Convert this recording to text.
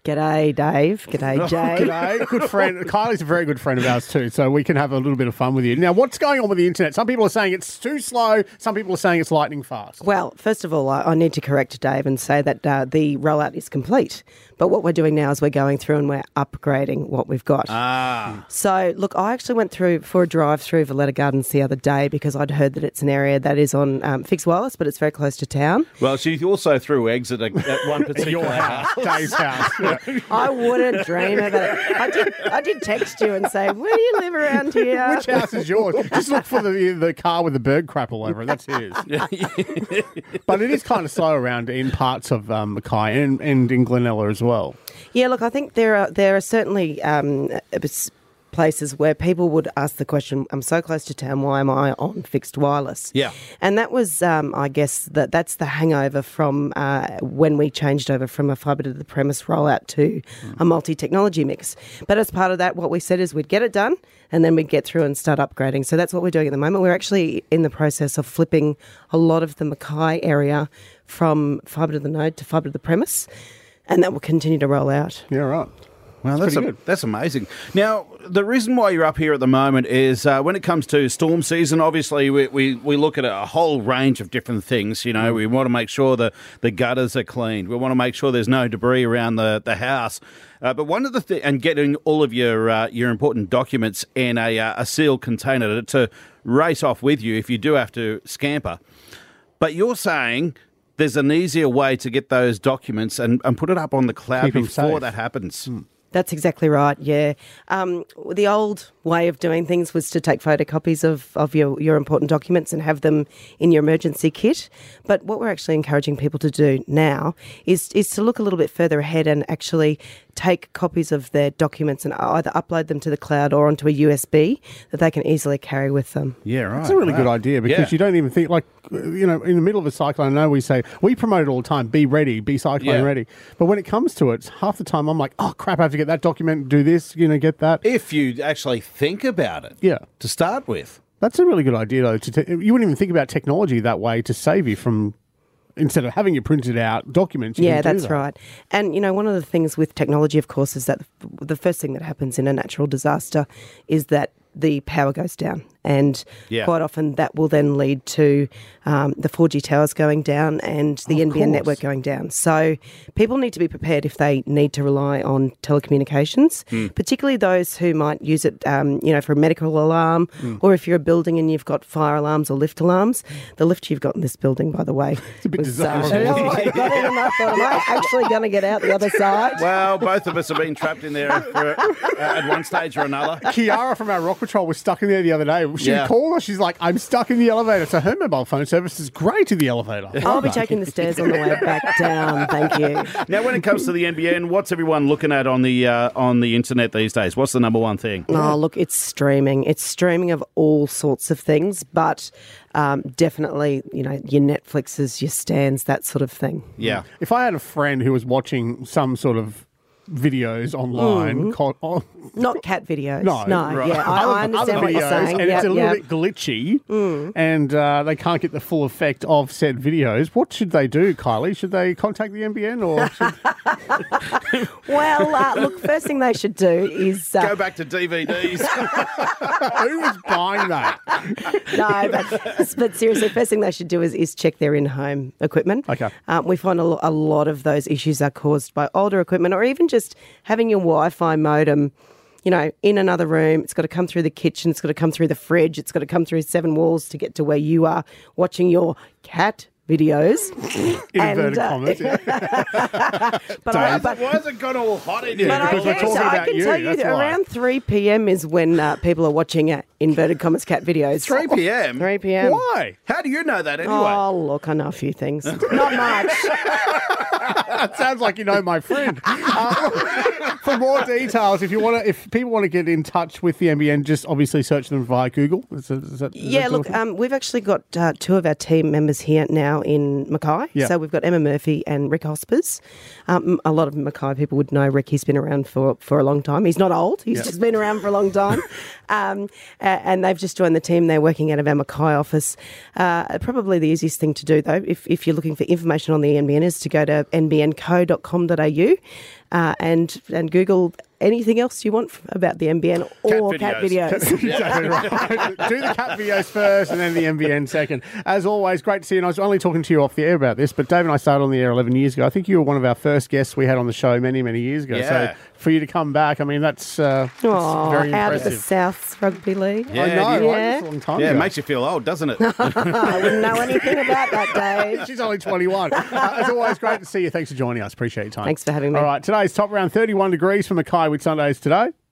G'day, Dave. G'day, Jay. G'day. Good friend. Kylie's a very good friend of ours too, so we can have a little bit of fun with you. Now, what's going on with the internet? Some people are saying it's too slow. Some people are saying it's lightning fast. Well, first of all, I need to correct Dave and say that the rollout is complete. But what we're doing now is we're going through and we're upgrading what we've got. So, look, I actually went through for a drive through Valletta Gardens the other day because I'd heard that it's an area that is on fixed wireless, but it's very close to town. Well, she also threw eggs at one particular house. Dave's house. Yeah. I wouldn't dream of it. I did text you and say, where do you live around here? Which house is yours? Just look for the car with the bird crap all over it. That's his. But it is kind of slow around in parts of Mackay and in Glenella as well. Yeah, look, I think there are certainly places where people would ask the question, I'm so close to town, why am I on fixed wireless? Yeah. And that was, I guess, that's the hangover from when we changed over from a fibre to the premise rollout to a multi-technology mix. But as part of that, what we said is we'd get it done and then we'd get through and start upgrading. So that's what we're doing at the moment. We're actually in the process of flipping a lot of the Mackay area from fibre to the node to fibre to the premise, and that will continue to roll out. Yeah, right. Well, that's amazing. Now, the reason why you're up here at the moment is when it comes to storm season, obviously we look at a whole range of different things. You know, we want to make sure that the gutters are cleaned. We want to make sure there's no debris around the house. But one of the things, and getting all of your important documents in a sealed container to race off with you if you do have to scamper. But you're saying there's an easier way to get those documents and put it up on the cloud before that happens. That's exactly right, yeah. The old way of doing things was to take photocopies of your important documents and have them in your emergency kit. But what we're actually encouraging people to do now is to look a little bit further ahead and actually take copies of their documents and either upload them to the cloud or onto a USB that they can easily carry with them. Yeah, right. It's a really good idea because you don't even think, like, you know, in the middle of a cyclone, I know we promote it all the time, be ready, be cyclone ready. But when it comes to it, half the time I'm like, oh, crap, I have to get that document, do this, get that. If you actually think about it to start with. That's a really good idea, though. You wouldn't even think about technology that way to save you from... Instead of having you printed out documents, you can do that's that. right. And, one of the things with technology, of course, is that the first thing that happens in a natural disaster is that the power goes down. And quite often that will then lead to the 4G towers going down and the NBN network going down. So people need to be prepared if they need to rely on telecommunications, particularly those who might use it, for a medical alarm, or if you're a building and you've got fire alarms or lift alarms. The lift you've got in this building, by the way, it's a bit disastrous. Am I actually going to get out the other side? Well, both of us have been trapped in there at one stage or another. Kiara from our Rock Patrol was stuck in there the other day. She called us. She's like, I'm stuck in the elevator. So her mobile phone service is great in the elevator. I'll be taking the stairs on the way back down. Thank you. Now, when it comes to the NBN, what's everyone looking at on the internet these days? What's the number one thing? Oh, look, it's streaming. It's streaming of all sorts of things, but definitely, your Netflixes, your Stans, that sort of thing. Yeah. If I had a friend who was watching some sort of videos online. Not cat videos. No. Right. Yeah, I understand what you're saying. And it's a little bit glitchy and they can't get the full effect of said videos. What should they do, Kylie? Should they contact the NBN or Well, look, first thing they should do is... Go back to DVDs. Who was buying that? No, but seriously, first thing they should do is check their in-home equipment. Okay. We find a lot of those issues are caused by older equipment or even just having your Wi-Fi modem, in another room. It's got to come through the kitchen. It's got to come through the fridge. It's got to come through 7 walls to get to where you are watching your cat videos. Inverted commas. Why has it gone all hot in here? But I can tell you that around 3 p.m. is when people are watching inverted commas cat videos. 3 p.m? 3 p.m. Why? How do you know that anyway? Oh, look, I know a few things. Not much. That sounds like you know my friend. For more details, if people want to get in touch with the NBN, just obviously search them via Google. Is that look, we've actually got 2 of our team members here now now in Mackay. Yeah. So we've got Emma Murphy and Rick Hospers. A lot of Mackay people would know Rick. He's been around for a long time. He's not old. He's just been around for a long time. And they've just joined the team. They're working out of our Mackay office. Probably the easiest thing to do, though, if you're looking for information on the NBN, is to go to nbnco.com.au and Google anything else you want about the NBN or cat videos. Exactly right. Do the cat videos first and then the NBN second. As always, great to see you. And I was only talking to you off the air about this, but Dave and I started on the air 11 years ago. I think you were one of our first guests we had on the show many, many years ago. Yeah. So for you to come back, I mean, that's very impressive. Out of the South Rugby League. Yeah, I know, right? Yeah. That's a long time Yeah, ago. it makes you feel old, doesn't it? I wouldn't know anything about that, Dave. She's only 21. As always, great to see you. Thanks for joining us. Appreciate your time. Thanks for having me. All right, today's top round 31 degrees for Mackay with Sundays today.